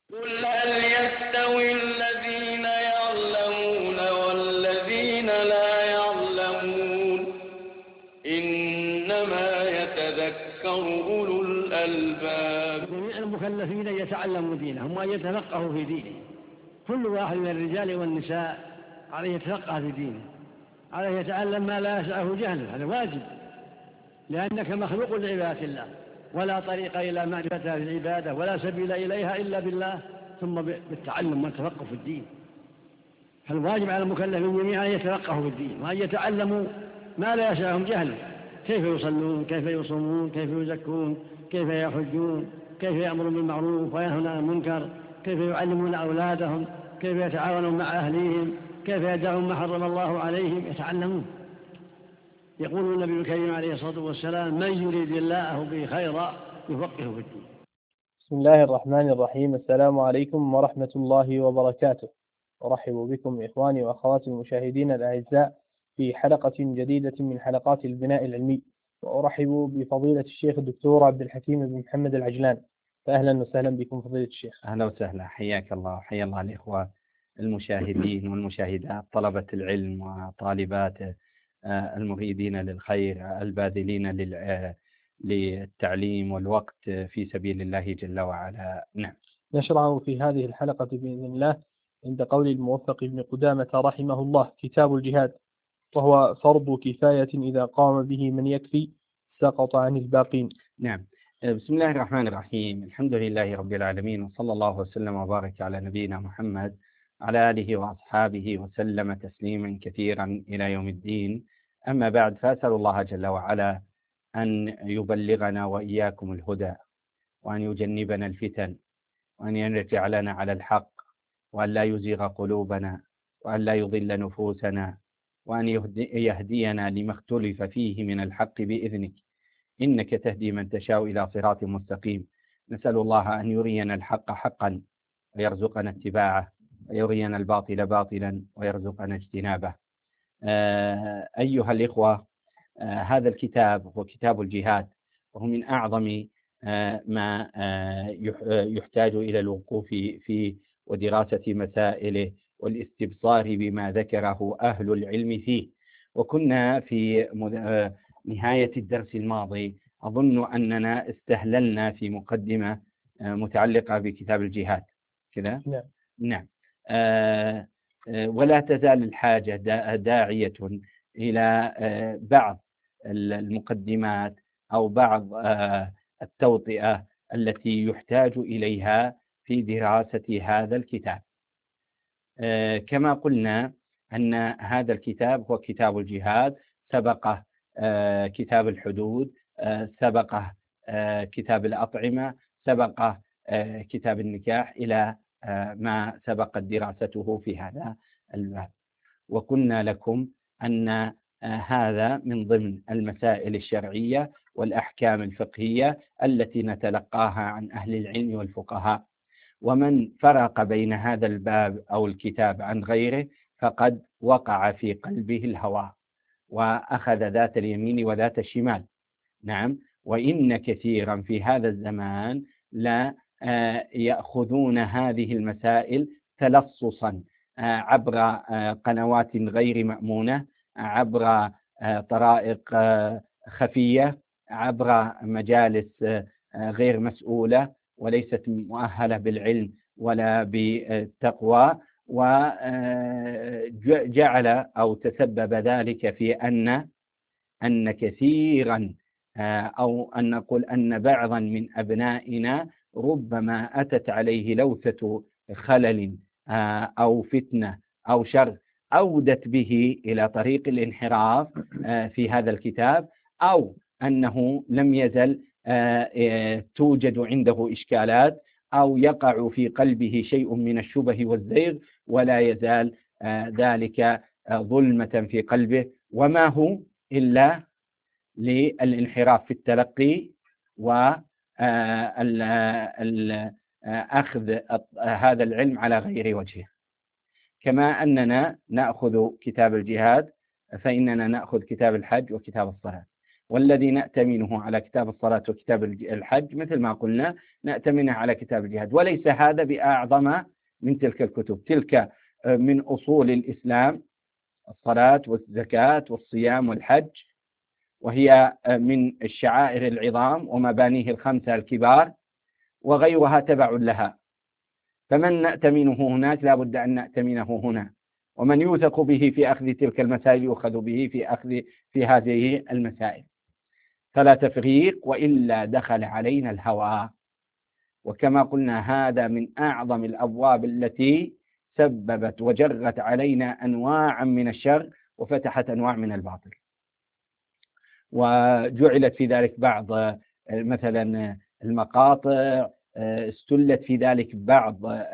قل هل يستوي الذين يعلمون والذين لا يعلمون إنما يتذكر أولو الألباب. جميع المكلفين يتعلموا دينهم وأن يتفقهوا في دينهم. كل واحد من الرجال والنساء عليه يتفقه في دينه، عليه يتعلم ما لا يسعه جهله، هذا واجب، لأنك مخلوق لعبادة الله، ولا طريق إلى معرفتها في العبادة ولا سبيل إليها إلا بالله، ثم بالتعلم والتفقه في الدين. فالواجب على المكلفين جميعا أن يتفقهوا في الدين وأن يتعلموا ما لا يسعهم جهله، كيف يصلون، كيف يصومون، كيف يزكون، كيف يحجون، كيف يأمرون بالمعروف وينهون عن المنكر، كيف يعلمون أولادهم، كيف يتعاونون مع أهليهم، كيف يدعون ما حرم الله عليهم، يتعلمون. يقول النبي الكريم عليه الصلاة والسلام: من يريد الله به خيرا يفقهه في الدين. بسم الله الرحمن الرحيم. السلام عليكم ورحمة الله وبركاته. أرحب بكم إخواني وأخواتي المشاهدين الأعزاء في حلقة جديدة من حلقات البناء العلمي، وأرحب بفضيلة الشيخ الدكتور عبد الحكيم بن محمد العجلان. فأهلا وسهلا بكم فضيلة الشيخ. أهلا وسهلا، حياك الله وحيا الله الإخوة المشاهدين والمشاهدات، طلبة العلم وطالباته، المريدين للخير، الباذلين للتعليم والوقت في سبيل الله جل وعلا. نعم. نشرع في هذه الحلقة بإذن الله عند قول الموفق بن قدامة رحمه الله: كتاب الجهاد، وهو فرض كفاية إذا قام به من يكفي سقط عن الباقين. نعم. بسم الله الرحمن الرحيم. الحمد لله رب العالمين، وصلى الله وسلم وبارك على نبينا محمد على آله وأصحابه وسلم تسليما كثيرا إلى يوم الدين. أما بعد، فأسأل الله جل وعلا أن يبلغنا وإياكم الهدى، وأن يجنبنا الفتن، وأن يجعلنا على الحق، وأن لا يزيغ قلوبنا، وأن لا يضل نفوسنا، وأن يهدينا لما اختلف فيه من الحق بإذنك، إنك تهدي من تشاء إلى صراط مستقيم. نسأل الله أن يرينا الحق حقا ويرزقنا اتباعه، ويرينا الباطل باطلا ويرزقنا اجتنابه. أيها الإخوة، هذا الكتاب هو كتاب الجهاد، وهو من أعظم ما يحتاج إلى الوقوف فيه ودراسة مسائله والاستبصار بما ذكره أهل العلم فيه. وكنا في نهاية الدرس الماضي أظن أننا استهللنا في مقدمة متعلقة بكتاب الجهاد كذا. نعم. ولا تزال الحاجة داعية إلى بعض المقدمات أو بعض التوطئة التي يحتاج إليها في دراسة هذا الكتاب. كما قلنا أن هذا الكتاب هو كتاب الجهاد، سبقه كتاب الحدود، سبقه كتاب الأطعمة، سبقه كتاب النكاح، إلى ما سبقت دراسته في هذا الباب. وقلنا لكم أن هذا من ضمن المسائل الشرعية والأحكام الفقهية التي نتلقاها عن أهل العلم والفقهاء، ومن فرق بين هذا الباب أو الكتاب عن غيره فقد وقع في قلبه الهوى وأخذ ذات اليمين وذات الشمال. نعم. وإن كثيرا في هذا الزمان لا يأخذون هذه المسائل تلصصا عبر قنوات غير مأمونة، عبر طرائق خفية، عبر مجالس غير مسؤولة وليست مؤهلة بالعلم ولا بالتقوى، وجعل أو تسبب ذلك في أن كثيرا أو أن نقول أن بعضا من أبنائنا ربما أتت عليه لوثة خلل أو فتنة أو شر أودت به إلى طريق الانحراف في هذا الكتاب، أو أنه لم يزل توجد عنده إشكالات أو يقع في قلبه شيء من الشبه والزيغ، ولا يزال ذلك ظلمة في قلبه، وما هو إلا للانحراف في التلقي وأخذ هذا العلم على غير وجهه. كما أننا نأخذ كتاب الجهاد فإننا نأخذ كتاب الحج وكتاب الصلاة، والذي نأتمنه على كتاب الصلاة وكتاب الحج مثل ما قلنا نأتمنه على كتاب الجهاد، وليس هذا بأعظم من تلك الكتب. تلك من أصول الإسلام، الصلاة والزكاة والصيام والحج، وهي من الشعائر العظام ومبانيه الخمسة الكبار، وغيرها تبع لها. فمن نأتمنه هناك لا بد أن نأتمنه هنا، ومن يوثق به في أخذ تلك المسائل يؤخذ به في هذه المسائل. فلا تفريق، وإلا دخل علينا الهوى. وكما قلنا هذا من أعظم الأبواب التي سببت وجرت علينا أنواعا من الشر وفتحت أنواع من الباطل، وجعلت في ذلك بعض مثلا المقاطع، استلت في ذلك بعض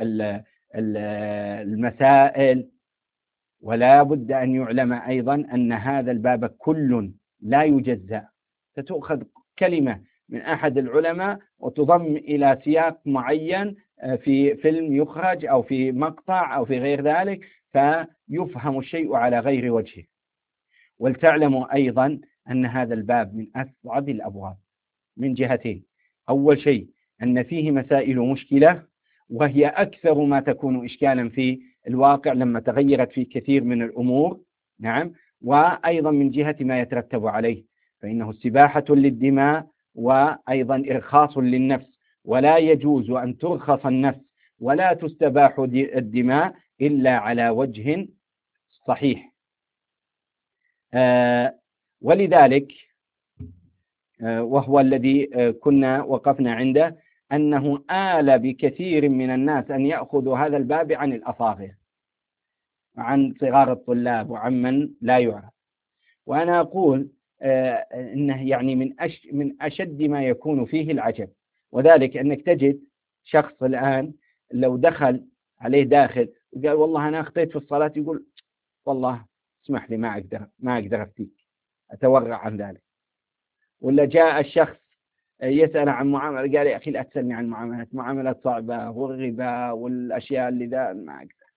المسائل. ولا بد أن يعلم أيضا أن هذا الباب كل لا يجزأ، فتؤخذ كلمة من أحد العلماء وتضم إلى سياق معين في فيلم يخرج أو في مقطع أو في غير ذلك، فيفهم الشيء على غير وجهه. ولتعلموا أيضا أن هذا الباب من أصعب الأبواب من جهتين. أول شيء أن فيه مسائل مشكلة، وهي أكثر ما تكون إشكالا في الواقع لما تغيرت في كثير من الأمور. نعم. وأيضا من جهة ما يترتب عليه، فإنه استباحة للدماء وأيضا إرخاص للنفس، ولا يجوز أن ترخص النفس ولا تستباح الدماء إلا على وجه صحيح. ولذلك وهو الذي كنا وقفنا عنده، أنه آل بكثير من الناس أن يأخذوا هذا الباب عن الأصاغر، عن صغار الطلاب وعن من لا يعرف. وأنا أقول إنه يعني من أشد ما يكون فيه العجب، وذلك أنك تجد شخص الآن لو دخل عليه داخل وقال والله أنا أخطيت في الصلاة، يقول والله اسمح لي ما أقدر أفتيك، أتورع عن ذلك. ولا جاء الشخص يسأل عن معاملة، قال يا أخي لا تسألني عن معاملات صعبة والربا والأشياء اللي ذا ما أقدر.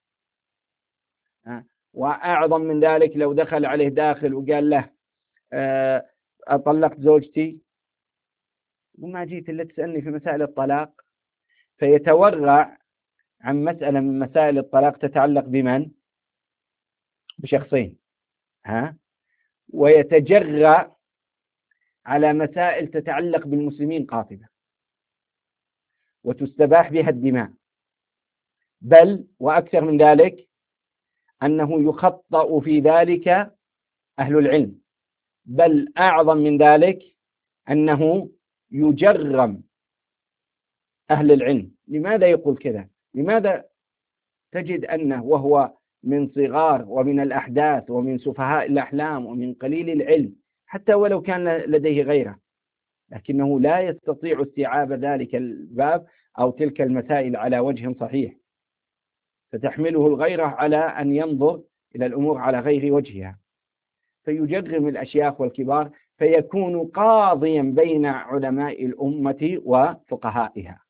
وأعظم من ذلك لو دخل عليه داخل وقال له أطلقت زوجتي، وما جيت إلا تسألني في مسائل الطلاق، فيتورع عن مسألة من مسائل الطلاق تتعلق بمن؟ بشخصين، ويتجرأ على مسائل تتعلق بالمسلمين قاطبة وتستباح بها الدماء. بل وأكثر من ذلك أنه يخطأ في ذلك أهل العلم، بل أعظم من ذلك أنه يجرم أهل العلم. لماذا يقول كذا؟ لماذا تجد أنه وهو من صغار ومن الأحداث ومن سفهاء الأحلام ومن قليل العلم، حتى ولو كان لديه غيره، لكنه لا يستطيع استيعاب ذلك الباب أو تلك المسائل على وجه صحيح، فتحمله الغيرة على أن ينظر إلى الأمور على غير وجهها، فيجرم الأشياخ والكبار، فيكون قاضيا بين علماء الأمة وفقهائها.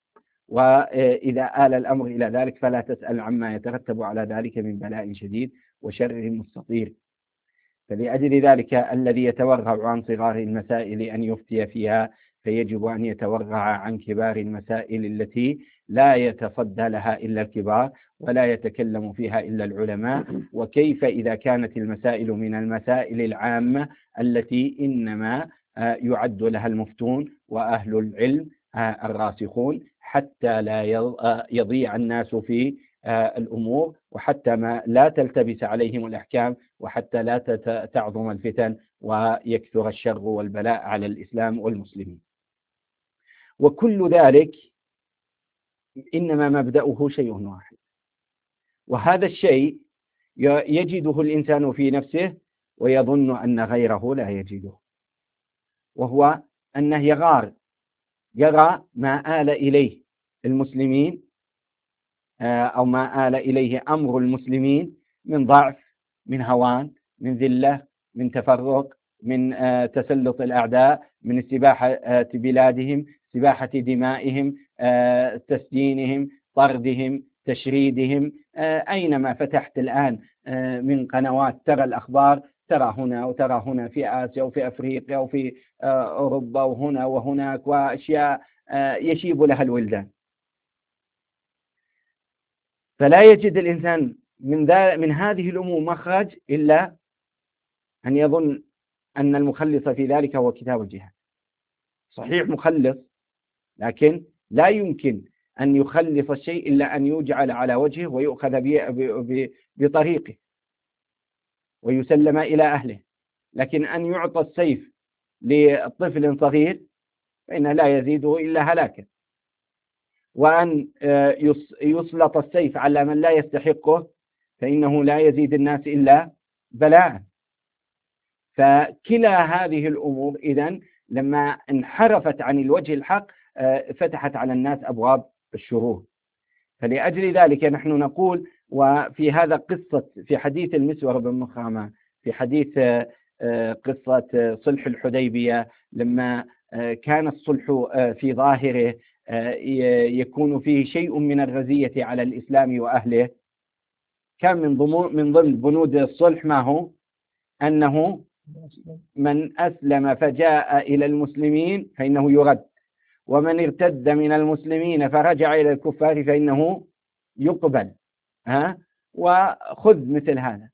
وإذا آل الأمر إلى ذلك فلا تسأل عما يترتب على ذلك من بلاء شديد وشر مستطير. فلأجل ذلك الذي يتورع عن صغار المسائل أن يفتي فيها، فيجب أن يتورع عن كبار المسائل التي لا يتصدى لها إلا الكبار ولا يتكلم فيها إلا العلماء. وكيف إذا كانت المسائل من المسائل العامة التي إنما يعد لها المفتون وأهل العلم الراسخون، حتى لا يضيع الناس في الأمور، وحتى ما لا تلتبس عليهم الأحكام، وحتى لا تعظم الفتن ويكثر الشر والبلاء على الإسلام والمسلمين. وكل ذلك إنما مبدأه شيء واحد، وهذا الشيء يجده الإنسان في نفسه ويظن أن غيره لا يجده، وهو أنه يرى ما آل إليه المسلمين أو ما آل إليه أمر المسلمين من ضعف، من هوان، من ذلة، من تفرق، من تسلط الأعداء، من استباحة بلادهم، استباحة دمائهم، تسجينهم، طردهم، تشريدهم. أينما فتحت الآن من قنوات ترى الأخبار ترى هنا وترى هنا، في آسيا وفي أفريقيا وفي أوروبا وهنا وهناك، وأشياء يشيب لها الولدان. فلا يجد الإنسان من هذه الأمور مخرج إلا أن يظن أن المخلص في ذلك هو كتاب الجهاد. صحيح مخلص، لكن لا يمكن أن يخلص الشيء إلا أن يجعل على وجهه ويؤخذ بطريقه ويسلم إلى أهله. لكن أن يعطى السيف لطفل صغير فإنه لا يزيده إلا هلاكا، وأن يسلط السيف على من لا يستحقه فإنه لا يزيد الناس إلا بلاء. فكلا هذه الأمور إذن لما انحرفت عن الوجه الحق فتحت على الناس أبواب الشرور. فلأجل ذلك نحن نقول، وفي هذا قصة في حديث المسور بن مخرمة، في حديث قصة صلح الحديبية، لما كان الصلح في ظاهره يكون فيه شيء من الرزية على الإسلام وأهله، كان من ضمن بنود الصلح ما هو؟ أنه من أسلم فجاء إلى المسلمين فإنه يرد، ومن ارتد من المسلمين فرجع إلى الكفار فإنه يقبل. وخذ مثل هذا.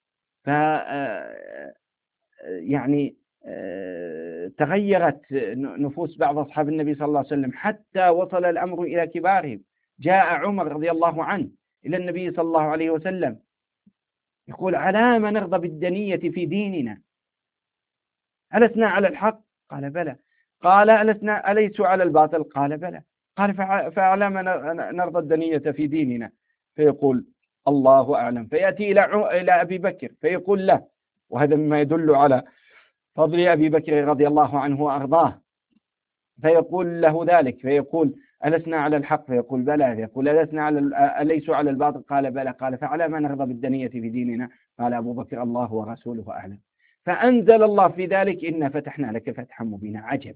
يعني تغيرت نفوس بعض أصحاب النبي صلى الله عليه وسلم حتى وصل الأمر إلى كبارهم. جاء عمر رضي الله عنه إلى النبي صلى الله عليه وسلم يقول: على ما نرضى بالدنية في ديننا؟ ألسنا على الحق؟ قال: بلى. قال: أليسوا على الباطل؟ قال: بلى. قال: فعلى ما نرضى الدنية في ديننا؟ فيقول: الله أعلم. فيأتي إلى أبي بكر فيقول له، وهذا مما يدل على فضل أبي بكر رضي الله عنه وأرضاه، فيقول له ذلك، فيقول: ألسنا على الحق؟ فيقول: بلى. فيقول: أليسوا على الباطل؟ قال: بلى. قال: فعلى ما نرضى بالدنية في ديننا؟ قال أبو بكر: الله ورسوله أعلم. فأنزل الله في ذلك: إنا فتحنا لك فتحا مبينا. عجب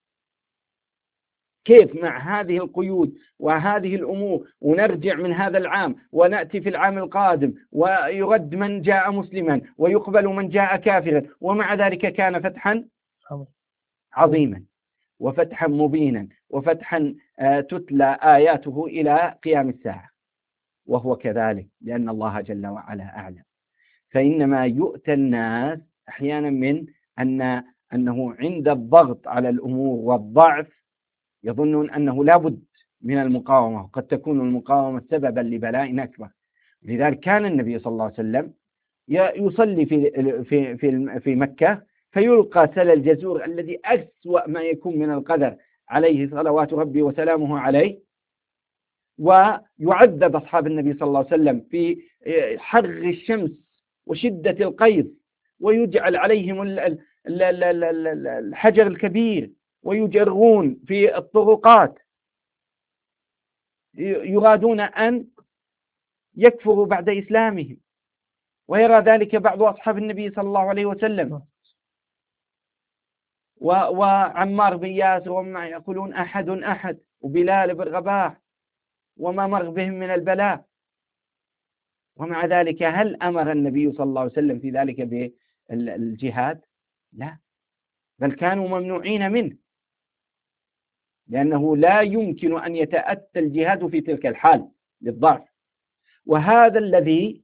كيف مع هذه القيود وهذه الأمور ونرجع من هذا العام ونأتي في العام القادم ويرد من جاء مسلما ويقبل من جاء كافرا، ومع ذلك كان فتحا عظيما وفتحا مبينا وفتحا تتلى آياته إلى قيام الساعة. وهو كذلك، لأن الله جل وعلا أعلم. فإنما يؤتى الناس أحيانا من أنه عند الضغط على الأمور والضعف يظنون أنه لا بد من المقاومة، وقد تكون المقاومة سببا لبلاء أكبر. لذلك كان النبي صلى الله عليه وسلم يصلي في مكة فيلقى سل الجزور الذي أسوأ ما يكون من القدر عليه صلوات ربي وسلامه عليه، ويعذب أصحاب النبي صلى الله عليه وسلم في حر الشمس وشدة القيظ، ويجعل عليهم الحجر الكبير ويجرون في الطرقات، يرادون أن يكفروا بعد إسلامهم، ويرى ذلك بعض أصحاب النبي صلى الله عليه وسلم. وعمار بن ياسر وما يقولون أحد أحد، وبلال بن رباح وما مر بهم من البلاء، ومع ذلك هل أمر النبي صلى الله عليه وسلم في ذلك بالجهاد؟ لا، بل كانوا ممنوعين منه، لأنه لا يمكن أن يتأتى الجهاد في تلك الحال للضعف. وهذا الذي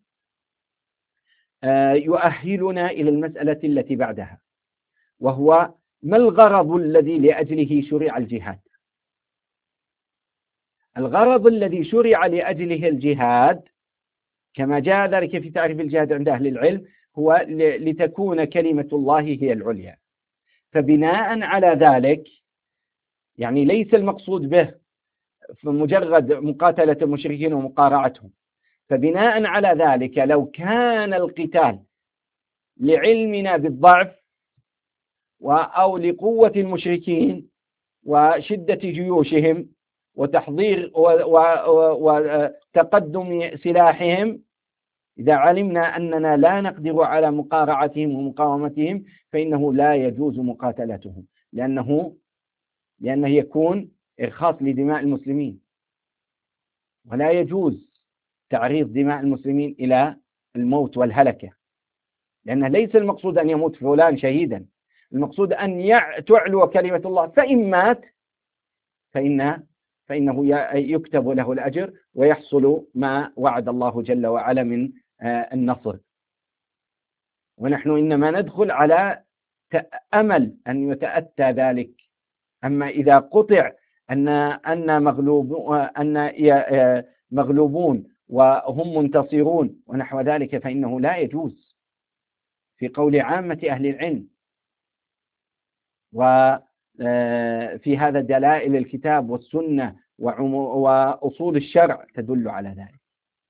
يؤهلنا إلى المسألة التي بعدها، وهو ما الغرض الذي لأجله شرع الجهاد؟ الغرض الذي شرع لأجله الجهاد كما جاء ذلك في تعريف الجهاد عند أهل العلم هو لتكون كلمة الله هي العليا. فبناء على ذلك، يعني ليس المقصود به مجرد مقاتلة المشركين ومقارعتهم، فبناء على ذلك لو كان القتال لعلمنا بالضعف أو لقوة المشركين وشدة جيوشهم وتحضير وتقدم سلاحهم، إذا علمنا أننا لا نقدر على مقارعتهم ومقاومتهم فإنه لا يجوز مقاتلتهم، لأنه يكون إرخاص لدماء المسلمين، ولا يجوز تعريض دماء المسلمين إلى الموت والهلكة. لأن ليس المقصود أن يموت فلان شهيدا، المقصود أن تعلو كلمة الله، فإن مات فإنه يكتب له الأجر ويحصل ما وعد الله جل وعلا من النصر. ونحن إنما ندخل على أمل أن يتأتى ذلك. أما إذا قطع أن مغلوبون وهم منتصرون ونحو ذلك فإنه لا يجوز في قول عامة أهل العلم. وفي هذا دلائل الكتاب والسنة وأصول الشرع تدل على ذلك.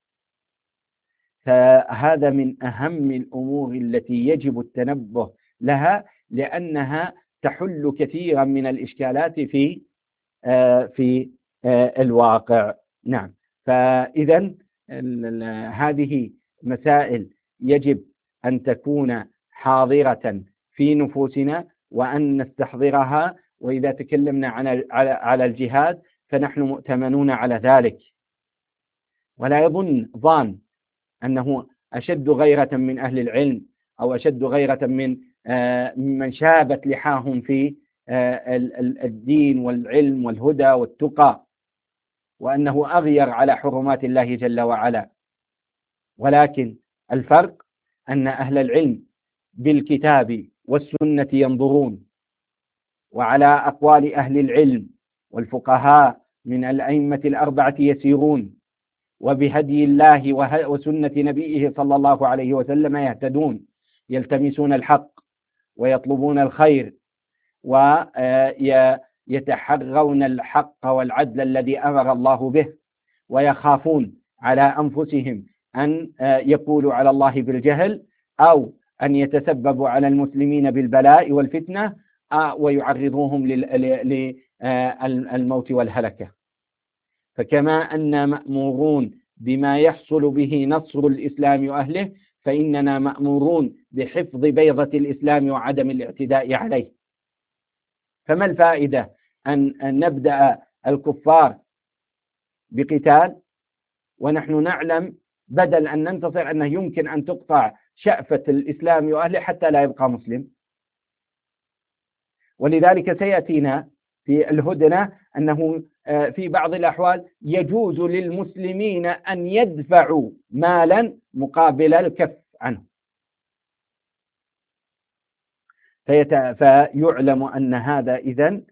فهذا من أهم الأمور التي يجب التنبه لها، لأنها تحل كثيرا من الإشكالات في الواقع. نعم. فإذا هذه مسائل يجب أن تكون حاضرة في نفوسنا وأن نستحضرها. وإذا تكلمنا على الجهاد فنحن مؤتمنون على ذلك، ولا يظن ظان أنه أشد غيرة من أهل العلم أو أشد غيرة من شابت لحاهم في الدين والعلم والهدى والتقى، وأنه أغير على حرمات الله جل وعلا. ولكن الفرق أن أهل العلم بالكتاب والسنة ينظرون، وعلى أقوال أهل العلم والفقهاء من الأئمة الأربعة يسيرون، وبهدي الله وسنة نبيه صلى الله عليه وسلم يهتدون، يلتمسون الحق ويطلبون الخير ويتحرون الحق والعدل الذي أمر الله به، ويخافون على أنفسهم أن يقولوا على الله بالجهل أو أن يتسببوا على المسلمين بالبلاء والفتنة ويعرضوهم للموت والهلكة. فكما أن مأمورون بما يحصل به نصر الإسلام وأهله، فإننا مأمورون بحفظ بيضة الإسلام وعدم الاعتداء عليه. فما الفائدة أن نبدأ الكفار بقتال ونحن نعلم بدل أن ننتصر أنه يمكن أن تقطع شأفة الإسلام وأهله حتى لا يبقى مسلم. ولذلك سيأتينا في الهدنة أنه في بعض الأحوال يجوز للمسلمين أن يدفعوا مالا مقابل الكف عنه، فيعلم أن هذا إذن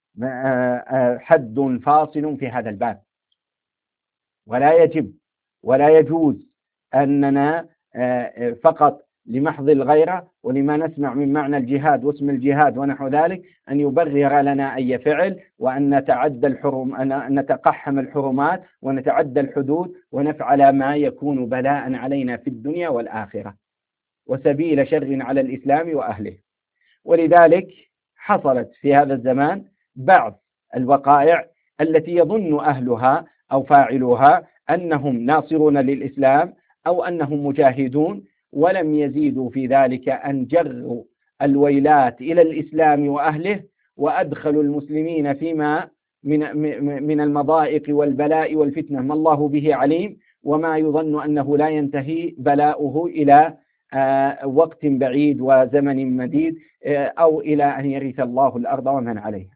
حد فاصل في هذا الباب. ولا يجب ولا يجوز أننا فقط لمحض الغيرة ولما نسمع من معنى الجهاد واسم الجهاد ونحو ذلك أن يبرر لنا أي فعل، وأن أن نتقحم الحرمات ونتعدى الحدود ونفعل ما يكون بلاء علينا في الدنيا والآخرة وسبيل شر على الإسلام وأهله. ولذلك حصلت في هذا الزمان بعض الوقائع التي يظن أهلها أو فاعلوها أنهم ناصرون للإسلام أو أنهم مجاهدون، ولم يزيدوا في ذلك أن جروا الويلات إلى الإسلام وأهله، وأدخلوا المسلمين فيما من المضائق والبلاء والفتنة ما الله به عليم، وما يظن أنه لا ينتهي بلاؤه إلى وقت بعيد وزمن مديد أو إلى أن يرث الله الأرض ومن عليها.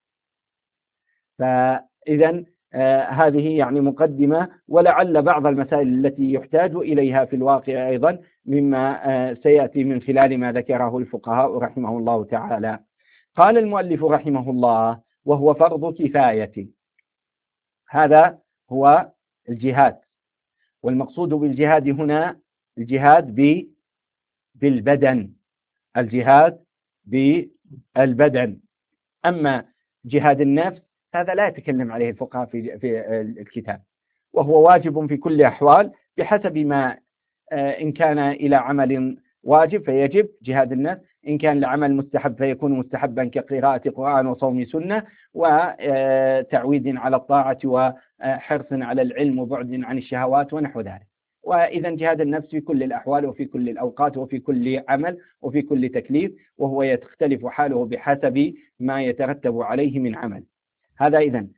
فإذا هذه يعني مقدمة، ولعل بعض المسائل التي يحتاج إليها في الواقع أيضا مما سيأتي من خلال ما ذكره الفقهاء رحمه الله تعالى. قال المؤلف رحمه الله: وهو فرض كفاية. هذا هو الجهاد، والمقصود بالجهاد هنا الجهاد بالبدن، الجهاد بالبدن. أما جهاد النفس هذا لا يتكلم عليه الفقهاء في الكتاب، وهو واجب في كل أحوال بحسب ما إن كان إلى عمل واجب فيجب جهاد النفس، إن كان لعمل مستحب فيكون مستحبا كقراءة قرآن وصوم سنة وتعويد على الطاعة وحرص على العلم وبعد عن الشهوات ونحو ذلك. وإذا جهاد النفس في كل الأحوال وفي كل الأوقات وفي كل عمل وفي كل تكليف، وهو يختلف حاله بحسب ما يترتب عليه من عمل. هذا إذن.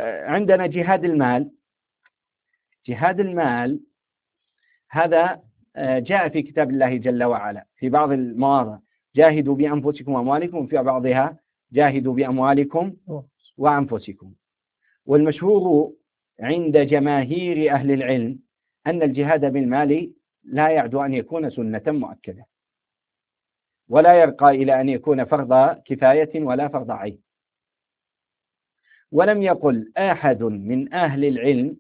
عندنا جهاد المال. جهاد المال هذا جاء في كتاب الله جل وعلا في بعض المواضع جاهدوا بأنفسكم وأموالكم، وفي بعضها جاهدوا بأموالكم وأنفسكم. والمشهور عند جماهير أهل العلم أن الجهاد بالمال لا يعدو أن يكون سنة مؤكدة، ولا يرقى إلى أن يكون فرض كفاية ولا فرض عين. ولم يقل أحد من أهل العلم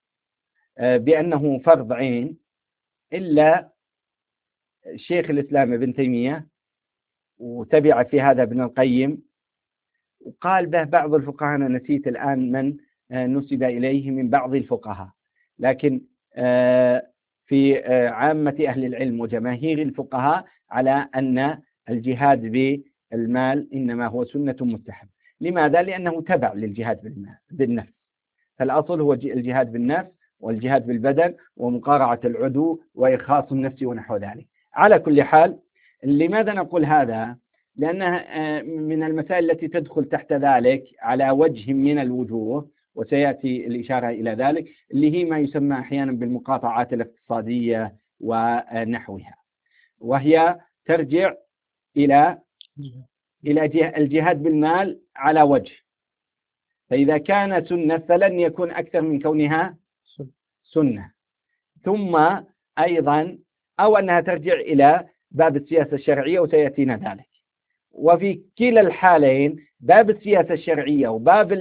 بأنه فرض عين إلا شيخ الإسلام ابن تيمية، وتبع في هذا ابن القيم، وقال به بعض الفقهاء، أنا نسيت الآن من نسب إليه من بعض الفقهاء، لكن في عامة أهل العلم وجماهير الفقهاء على أن الجهاد بالمال إنما هو سنة مستحب. لماذا؟ لأنه تبع للجهاد بالنفس، فالأصل هو الجهاد بالنفس والجهاد بالبدن ومقارعة العدو وإرخاص النفس ونحو ذلك. على كل حال، لماذا نقول هذا؟ لأنها من المسائل التي تدخل تحت ذلك على وجه من الوجوه، وسيأتي الإشارة إلى ذلك، اللي هي ما يسمى أحيانا بالمقاطعات الاقتصادية ونحوها، وهي ترجع إلى الجهاد بالمال على وجه، فإذا كان سنة فلن يكون أكثر من كونها سنة. ثم أيضا أو أنها ترجع إلى باب السياسة الشرعية، وسيأتينا ذلك. وفي كلا الحالين باب السياسة الشرعية وباب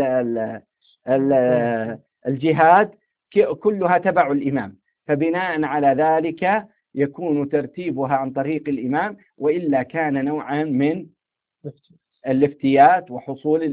الجهاد كلها تبع الإمام، فبناء على ذلك يكون ترتيبها عن طريق الإمام، وإلا كان نوعا من الافتيات وحصول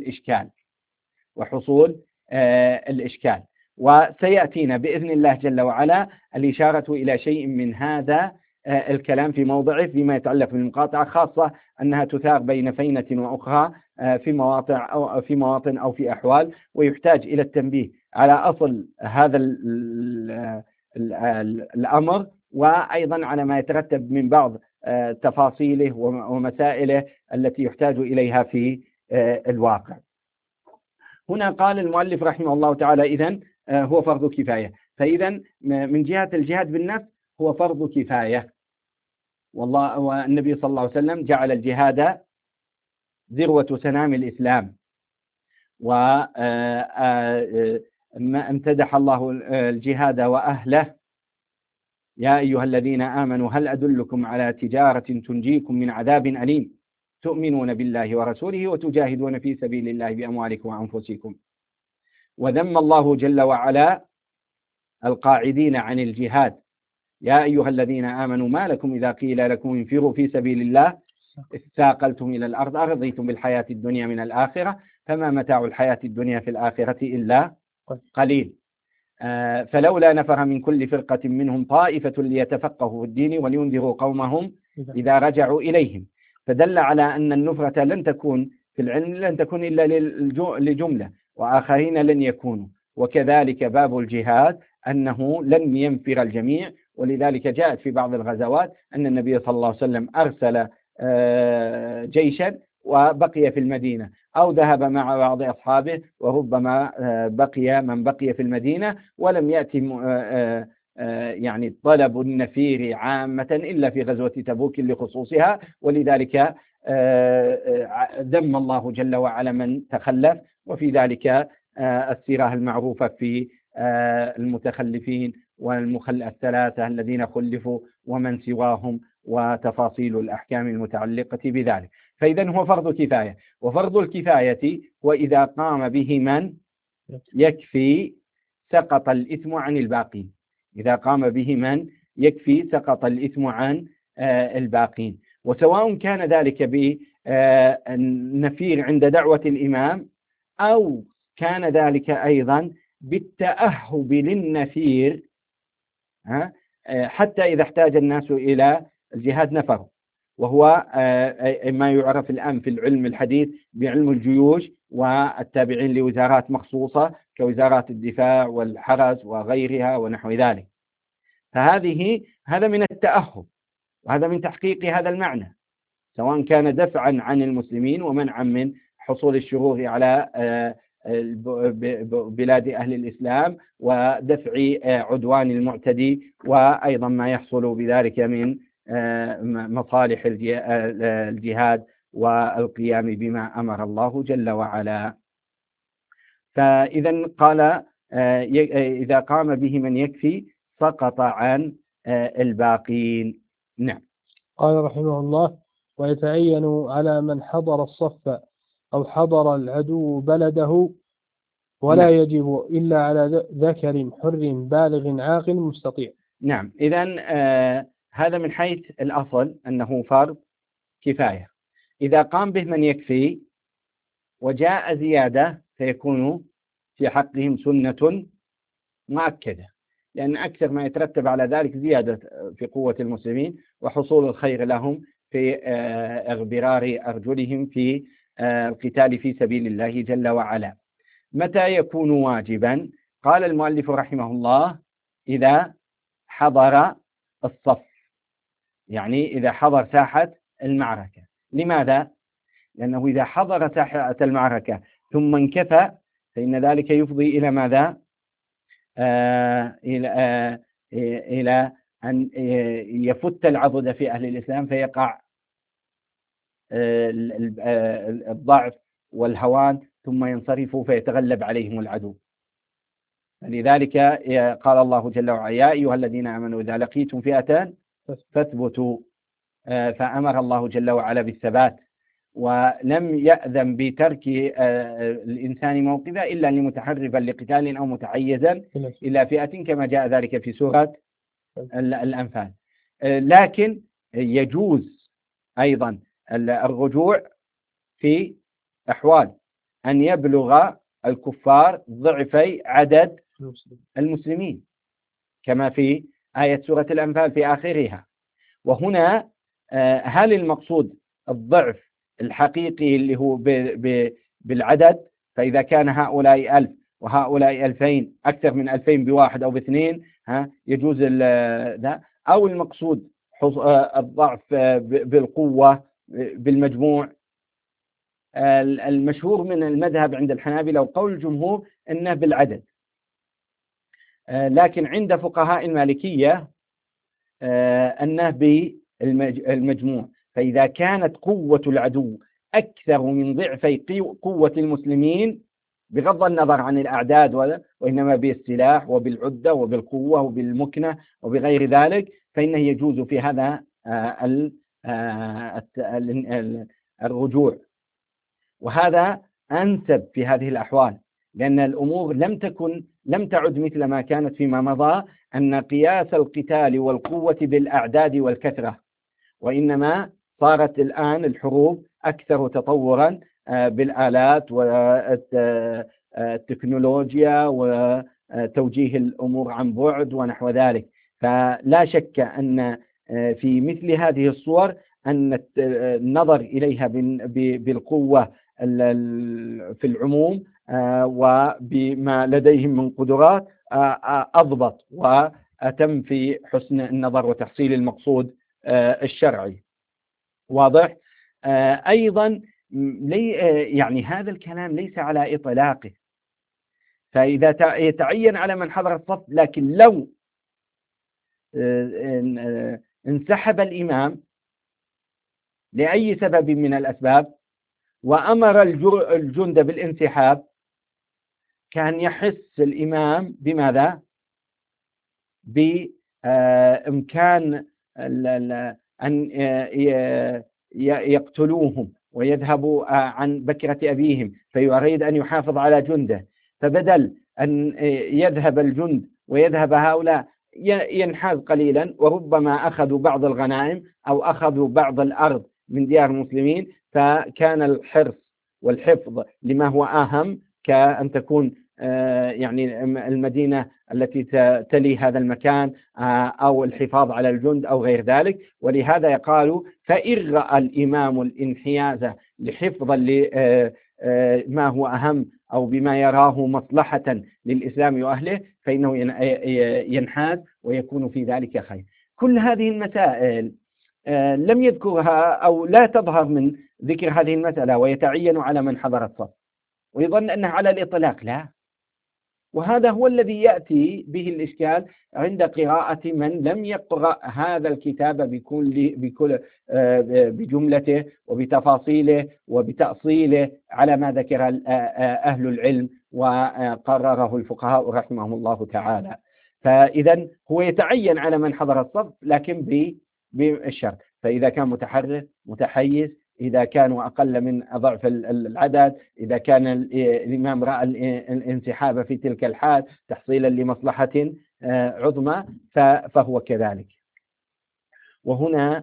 الإشكال. وسيأتينا بإذن الله جل وعلا الإشارة إلى شيء من هذا الكلام في موضعه فيما يتعلق بالمقاطعة، خاصة أنها تثار بين فينة وأخرى في مواطن أو في أحوال، ويحتاج إلى التنبيه على أصل هذا الأمر، وأيضا على ما يترتب من بعض تفاصيله ومسائله التي يحتاج إليها في الواقع. هنا قال المؤلف رحمه الله تعالى إذن هو فرض كفاية، فإذا من جهة الجهاد بالنفس هو فرض كفاية، والنبي صلى الله عليه وسلم جعل الجهاد ذروة سنام الإسلام، وما امتدح الله الجهاد وأهله: يا أيها الذين آمنوا هل أدلكم على تجارة تنجيكم من عذاب أليم تؤمنون بالله ورسوله وتجاهدون في سبيل الله بأموالكم وأنفسكم. وذم الله جل وعلا القاعدين عن الجهاد: يا أيها الذين آمنوا ما لكم إذا قيل لكم انفروا في سبيل الله استاقلتم إلى الأرض أرضيتم بالحياة الدنيا من الآخرة فما متاع الحياة الدنيا في الآخرة إلا قليل. فلولا نفر من كل فرقة منهم طائفة ليتفقهوا في الدين ولينذروا قومهم إذا رجعوا إليهم. فدل على أن النفرة لن تكون في العلم لن تكون إلا لجملة، وآخرين لن يكونوا. وكذلك باب الجهاد أنه لن ينفر الجميع، ولذلك جاءت في بعض الغزوات أن النبي صلى الله عليه وسلم أرسل جيشا وبقي في المدينة، أو ذهب مع بعض أصحابه، وربما بقي من بقي في المدينة، ولم يأتي يعني طلب النفير عامة إلا في غزوة تبوك لخصوصها. ولذلك ذم الله جل وعلا من تخلف، وفي ذلك السيرة المعروفة في المتخلفين الثلاثة الذين خلفوا ومن سواهم، وتفاصيل الأحكام المتعلقة بذلك. فإذا هو فرض كفاية، وفرض الكفاية وإذا قام به من يكفي سقط الإثم عن الباقين. إذا قام به من يكفي سقط الإثم عن الباقين، وسواء كان ذلك بالنفير عند دعوة الإمام، أو كان ذلك أيضا بالتأهب للنفير، حتى إذا احتاج الناس إلى الجهاد نفروا، وهو ما يعرف الآن في العلم الحديث بعلم الجيوش والتابعين لوزارات مخصوصة كوزارات الدفاع والحرس وغيرها ونحو ذلك. هذا من التأهب، وهذا من تحقيق هذا المعنى، سواء كان دفعا عن المسلمين ومنعا من حصول الشرور على بلاد أهل الإسلام ودفع عدوان المعتدي، وأيضا ما يحصل بذلك من مصالح الجهاد والقيام بما أمر الله جل وعلا. فإذا قال إذا قام به من يكفي سقط عن الباقين. نعم. قال رحمه الله: ويتعين على من حضر الصف أو حضر العدو بلده، ولا نعم. يجب إلا على ذكر حر بالغ عاقل مستطيع. نعم. إذن هذا من حيث الأصل أنه فرض كفاية. إذا قام به من يكفي وجاء زيادة فيكون في حقهم سنة مؤكدة، لأن أكثر ما يترتب على ذلك زيادة في قوة المسلمين وحصول الخير لهم في اغبرار أرجلهم في القتال في سبيل الله جل وعلا. متى يكون واجبا؟ قال المؤلف رحمه الله: إذا حضر الصف، يعني إذا حضر ساحة المعركة. لماذا؟ لأنه إذا حضر ساحة المعركة ثم انكفى فإن ذلك يفضي إلى ماذا؟ إلى أن يفت العضد في أهل الإسلام، فيقع الضعف والهوان، ثم ينصرفوا فيتغلب عليهم العدو. لذلك قال الله جل وعلا: يا أيها الذين آمنوا إذا لقيتم فئة فاثبتوا. فأمر الله جل وعلا بالثبات، ولم يأذن بترك الإنسان موقفه إلا لمتحرفا لقتال أو متحيزا إلى فئة، كما جاء ذلك في سورة الأنفال. لكن يجوز أيضا الرجوع في أحوال أن يبلغ الكفار ضعفي عدد المسلمين، كما في آية سورة الأنفال في آخرها. وهنا هل المقصود الضعف الحقيقي اللي هو بالعدد؟ فإذا كان هؤلاء 1000 وهؤلاء 2000 أكثر من 2000 بواحد أو باثنين يجوز ذا، أو المقصود الضعف بالقوة بالمجموع؟ المشهور من المذهب عند الحنابلة وقول الجمهور أنه بالعدد، لكن عند فقهاء المالكية أنه بالمجموع. فإذا كانت قوة العدو أكثر من ضعفي قوة المسلمين بغض النظر عن الأعداد وإنما بالسلاح وبالعدة وبالقوة وبالمكنة وبغير ذلك، فإنه يجوز في هذا الرجوع. وهذا أنسب في هذه الأحوال، لأن الأمور لم تعد مثل ما كانت فيما مضى، أن قياس القتال والقوة بالأعداد والكثرة، وإنما صارت الآن الحروب أكثر تطورا بالآلات والتكنولوجيا وتوجيه الأمور عن بعد ونحو ذلك. فلا شك أن في مثل هذه الصور أن النظر إليها بالقوة في العموم وبما لديهم من قدرات أضبط وأتم في حسن النظر وتحصيل المقصود الشرعي. واضح؟ أيضا يعني هذا الكلام ليس على إطلاقه، فإذا يتعين على من حضر الصف، لكن لو انسحب الإمام لأي سبب من الأسباب وأمر الجند بالانسحاب، كان يحس الإمام بماذا؟ بإمكان أن يقتلوهم ويذهبوا عن بكرة أبيهم، فيريد أن يحافظ على جنده، فبدل أن يذهب الجند ويذهب هؤلاء ينحاز قليلا، وربما أخذوا بعض الغنائم أو أخذوا بعض الأرض من ديار المسلمين، فكان الحرص والحفظ لما هو أهم، كأن تكون يعني المدينة التي تلي هذا المكان أو الحفاظ على الجند أو غير ذلك. ولهذا يقال: فإن رأى الإمام الانحياز لحفظا لما هو أهم أو بما يراه مصلحة للإسلام وأهله فإنه ينحاز ويكون في ذلك خير. كل هذه المسائل لم يذكرها أو لا تظهر من ذكر هذه المسألة، ويتعين على من حضر الصف. ويظن أنه على الإطلاق. لا، وهذا هو الذي يأتي به الإشكال عند قراءة من لم يقرأ هذا الكتاب بجملته وبتفاصيله وبتأصيله على ما ذكر أهل العلم وقرره الفقهاء رحمهم الله تعالى. فإذا هو يتعين على من حضر الصف، لكن بالشرط. فإذا كان متحرر متحيز، إذا كانوا أقل من ضعف العدد، إذا كان الإمام رأى الانسحاب في تلك الحال تحصيلا لمصلحة عظمى فهو كذلك. وهنا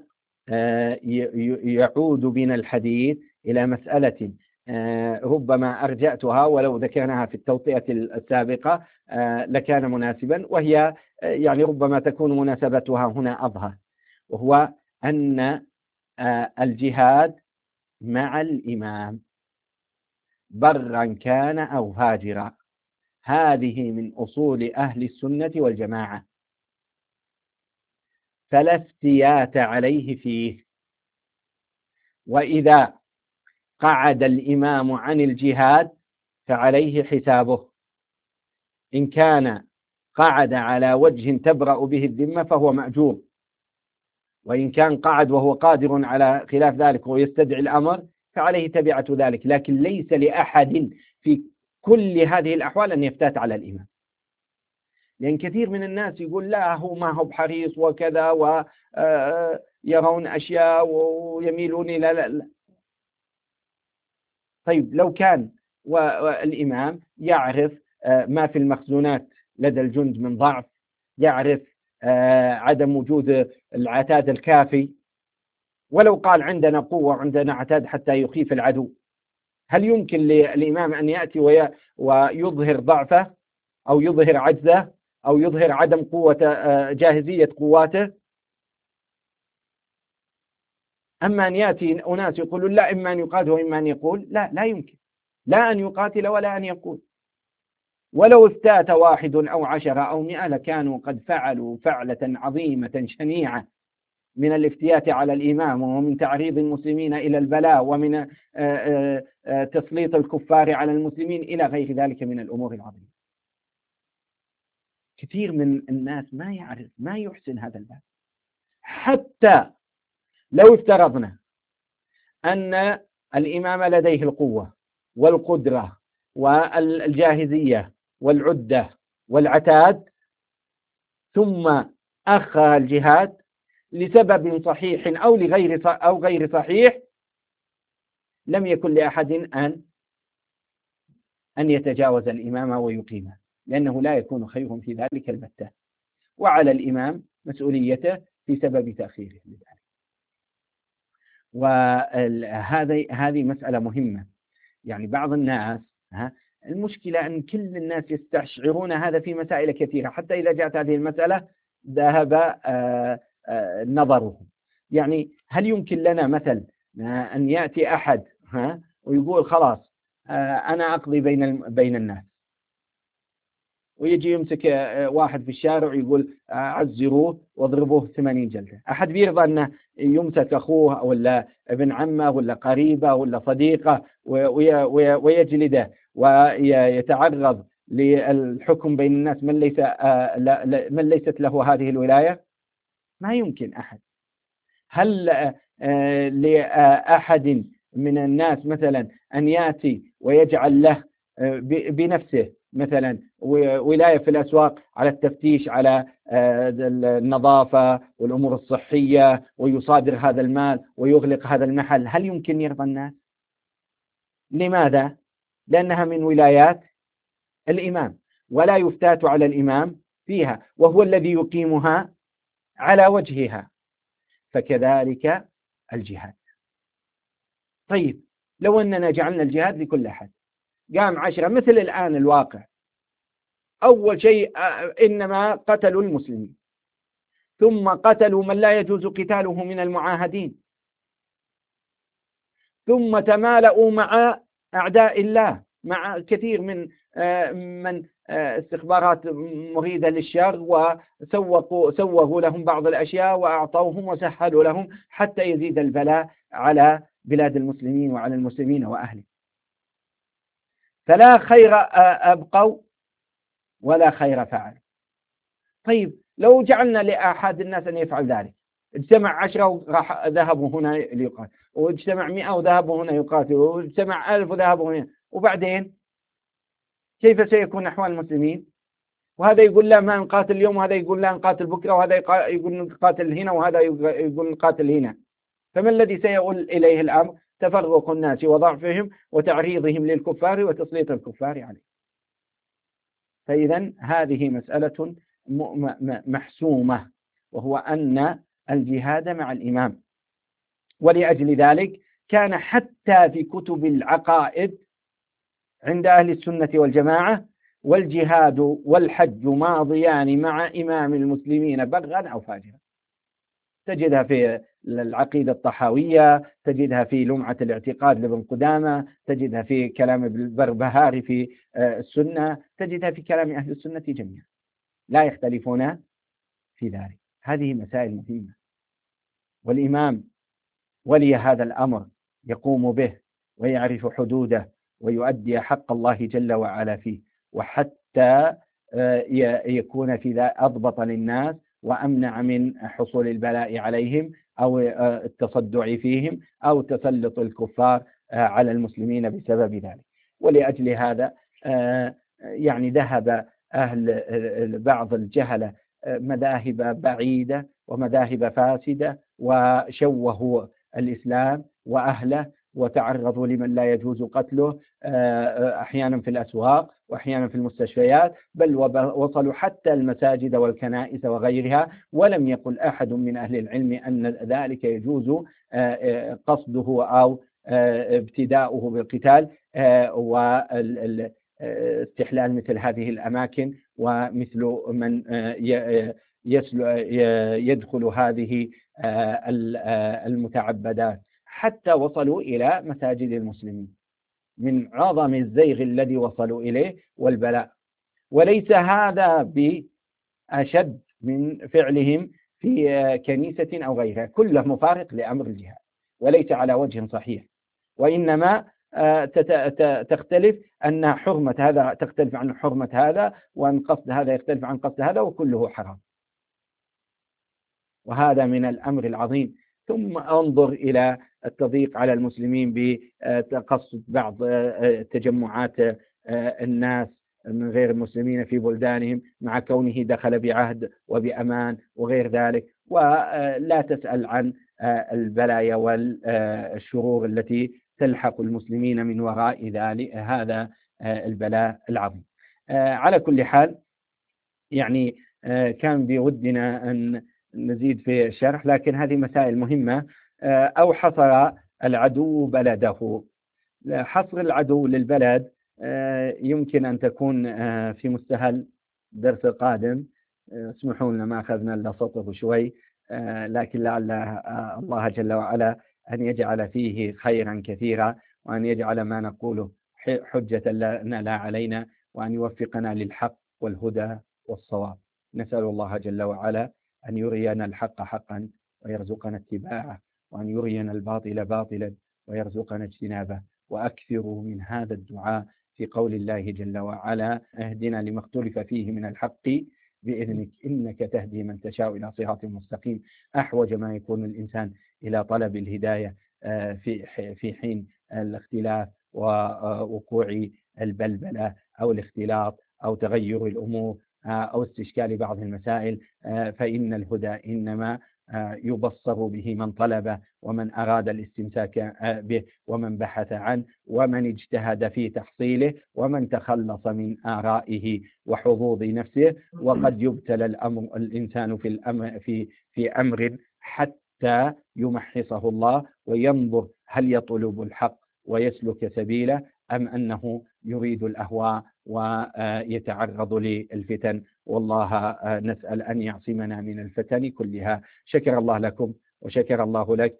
يعود بنا الحديث إلى مسألة ربما أرجأتها ولو ذكرناها في التوطئة السابقة لكان مناسبا، وهي يعني ربما تكون مناسبتها هنا أظهر، وهو أن الجهاد مع الإمام برا كان أو فاجرا هذه من أصول أهل السنة والجماعة، فلا افتيات عليه فيه. وإذا قعد الإمام عن الجهاد فعليه حسابه، إن كان قعد على وجه تبرأ به الذمة فهو مأجور، وإن كان قعد وهو قادر على خلاف ذلك ويستدعي الأمر فعليه تبعة ذلك. لكن ليس لأحد في كل هذه الأحوال أن يفتات على الإمام، لأن كثير من الناس يقول لا هو ما هو بحريص وكذا ويرون أشياء ويميلون إلى لا. طيب لو كان والإمام يعرف ما في المخزونات لدى الجند من ضعف، يعرف عدم وجود العتاد الكافي، ولو قال عندنا قوة عندنا عتاد حتى يخيف العدو، هل يمكن للإمام أن يأتي ويظهر ضعفه أو يظهر عجزه أو يظهر عدم قوة جاهزية قواته؟ أما أن يأتي أناس يقولون لا إما أن يقاتل وإما أن يقول لا يمكن، لا أن يقاتل ولا أن يقول. ولو افتات 1 أو 10 أو 100 لكانوا قد فعلوا فعلة عظيمة شنيعة من الافتيات على الإمام ومن تعريض المسلمين إلى البلاء ومن تسليط الكفار على المسلمين إلى غير ذلك من الأمور العظيمة. كثير من الناس ما يعرف ما يحسن هذا الباب. حتى لو افترضنا أن الإمام لديه القوة والقدرة والجاهزية والعدة والعتاد ثم أخر الجهاد لسبب صحيح أو غير صحيح، لم يكن لأحد أن يتجاوز الإمام ويقيمه، لأنه لا يكون خير في ذلك البتة، وعلى الإمام مسؤوليته في سبب تأخيره لذلك. وهذه مسألة مهمة. يعني بعض الناس المشكلة أن كل الناس يستشعرون هذا في مسائل كثيرة، حتى إذا جاءت هذه المسألة ذهب نظرهم. يعني هل يمكن لنا مثل أن يأتي أحد ويقول خلاص أنا أقضي بين الناس، ويجي يمسك واحد في الشارع ويقول عزروه واضربوه 80 جلدة؟ أحد بيرضى أنه يمسك أخوه ولا ابن عمه ولا قريبه ولا صديقه ويجلده ويتعرض للحكم بين الناس من ليست له هذه الولاية؟ ما يمكن أحد. هل لأحد من الناس مثلا أن يأتي ويجعل له بنفسه مثلا ولاية في الأسواق على التفتيش على النظافة والأمور الصحية ويصادر هذا المال ويغلق هذا المحل؟ هل يمكن يرضى الناس؟ لماذا؟ لأنها من ولايات الإمام ولا يفتات على الإمام فيها، وهو الذي يقيمها على وجهها. فكذلك الجهاد. طيب لو أننا جعلنا الجهاد لكل أحد، قام 10 مثل الآن الواقع، أول شيء إنما قتلوا المسلمين، ثم قتلوا من لا يجوز قتاله من المعاهدين، ثم تمالؤوا مع أعداء الله، مع كثير من استخبارات مريدة للشر، وسوغوا لهم بعض الأشياء وأعطوهم وسهلوا لهم حتى يزيد البلاء على بلاد المسلمين وعلى المسلمين وأهله. فلا خير أبقوا ولا خير فعلوا. طيب لو جعلنا لأحد الناس أن يفعل ذلك، اجتمع 10 وراح ذهبوا هنا ليقاتل، واجتمع 100 وذهبوا هنا يقاتلوا، واجتمع 1000 وذهبوا هنا، وبعدين كيف سيكون أحوال المسلمين؟ وهذا يقول لا ما نقاتل اليوم، وهذا يقول لا نقاتل بكرة، وهذا يقول نقاتل هنا، وهذا يقول نقاتل هنا. فما الذي سيؤول إليه الأمر؟ تفرق الناس وضعفهم وتعريضهم للكفار وتسليط الكفار عليه. فإذا هذه مسألة محسومة، وهو أن الجهاد مع الإمام. ولأجل ذلك كان حتى في كتب العقائد عند أهل السنة والجماعة والجهاد والحج ماضيان مع إمام المسلمين بغا أو فاجرا. تجدها في العقيدة الطحاوية، تجدها في لمعة الاعتقاد لابن قدامة، تجدها في كلام البربهاري في السنة، تجدها في كلام أهل السنة جميعا، لا يختلفون في ذلك. هذه مسائل مهمة، والإمام ولي هذا الأمر يقوم به ويعرف حدوده ويؤدي حق الله جل وعلا فيه، وحتى يكون في ذا أضبط للناس وأمنع من حصول البلاء عليهم أو التصدع فيهم أو تسلط الكفار على المسلمين بسبب ذلك. ولأجل هذا يعني ذهب بعض الجهلة مذاهب بعيدة ومذاهب فاسدة وشوهوا الإسلام وأهله وتعرضوا لمن لا يجوز قتله أحيانا في الأسواق وأحيانا في المستشفيات، بل وصلوا حتى المساجد والكنائس وغيرها، ولم يقل أحد من أهل العلم أن ذلك يجوز قصده أو ابتداؤه بالقتال واستحلال مثل هذه الأماكن، ومثل من يدخل هذه المتعبدات، حتى وصلوا إلى مساجد المسلمين من عظم الزيغ الذي وصلوا إليه والبلاء. وليس هذا بأشد من فعلهم في كنيسة أو غيرها، كله مفارق لأمر الجهاد وليس على وجه صحيح، وإنما تختلف أن حرمة هذا تختلف عن حرمة هذا، وأن قصد هذا يختلف عن قصد هذا، وكله حرام. وهذا من الأمر العظيم. ثم انظر إلى التضييق على المسلمين بتقصد بعض تجمعات الناس من غير المسلمين في بلدانهم، مع كونه دخل بعهد وبأمان وغير ذلك، ولا تسأل عن البلايا والشرور التي تلحق المسلمين من وراء ذلك هذا البلاء العظيم. على كل حال يعني كان بودنا أن نزيد في الشرح، لكن هذه مسائل مهمة. أو حصر العدو بلده. حصر العدو للبلد يمكن أن تكون في مستهل درس قادم، اسمحوا لنا ما أخذنا إلا سطر شوي، لكن لعل الله جل وعلا أن يجعل فيه خيرا كثيرا، وأن يجعل ما نقوله حجة لنا لا علينا، وأن يوفقنا للحق والهدى والصواب. نسأل الله جل وعلا أن يرينا الحق حقا ويرزقنا اتباعه، وأن يرينا الباطل باطلا ويرزقنا اجتنابه. وأكثروا من هذا الدعاء في قول الله جل وعلا: اهدنا لما اختلف فيه من الحق بإذنك إنك تهدي من تشاء إلى صراط مستقيم. أحوج ما يكون الإنسان إلى طلب الهداية في حين الاختلاف ووقوع البلبلة أو الاختلاط أو تغير الأمور أو استشكال بعض المسائل، فإن الهدى إنما يبصر به من طلبه، ومن أراد الاستمساك به، ومن بحث عنه، ومن اجتهد في تحصيله، ومن تخلص من آرائه وحظوظ نفسه. وقد يبتلى الإنسان في أمر حتى يمحصه الله وينظر هل يطلب الحق ويسلك سبيله، أم أنه يريد الأهواء ويتعرض للفتن. والله نسأل أن يعصمنا من الفتن كلها. شكر الله لكم وشكر الله لك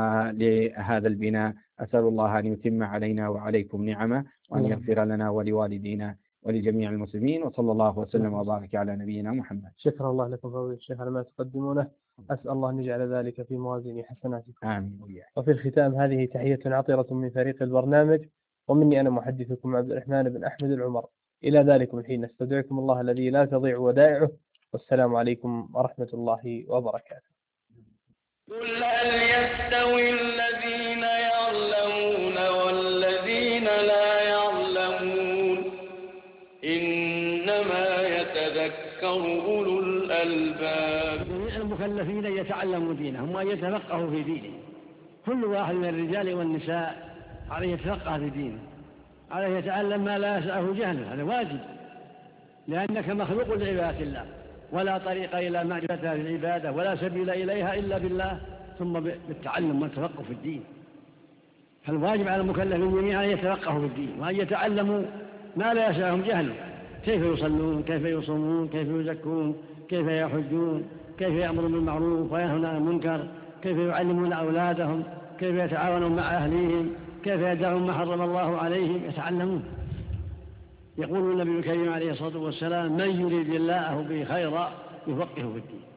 ولهذا البناء. أسأل الله أن يتم علينا وعليكم نعمه، وأن يغفر لنا ولوالدينا ولجميع المسلمين، وصلى الله وسلم وبارك على نبينا محمد. شكر الله لكم فضيلة الشيخ على ما تقدمونه. أسأل الله أن يجعل ذلك في موازين حسناتكم. آمين. وفي الختام هذه تحية عطرة من فريق البرنامج ومني أنا محدثكم عبد الرحمن بن أحمد العمر. إلى ذلكم الحين نستودعكم الله الذي لا تضيع ودائعه، والسلام عليكم ورحمة الله وبركاته. قل هل يستوي الذين يعلمون والذين لا يعلمون إنما يتذكر أولو الألباب. جميع المكلفين يتعلموا دينهم وأن يتفقهوا في دينهم. كل واحد من الرجال والنساء عليه يتفقه في دينه، عليه يتعلم ما لا يسعه جهله، هذا واجب، لأنك مخلوق لعبادة الله، ولا طريق إلى معرفتها في العبادة ولا سبيل إليها إلا بالله، ثم بالتعلم والتفقه في الدين. فالواجب على المكلفين جميعا أن يتفقهوا في الدين وأن يتعلموا ما لا يسعهم جهله، كيف يصلون، كيف يصومون، كيف يزكون، كيف يحجون، كيف يأمرون بالمعروف وينهون عن المنكر، كيف يعلمون أولادهم، كيف يتعاونون مع أهليهم، كيف يدعون ما حرم الله عليهم، يتعلمون. يقول النبي الكريم عليه الصلاة والسلام: من يريد الله به خيرا يفقهه في الدين.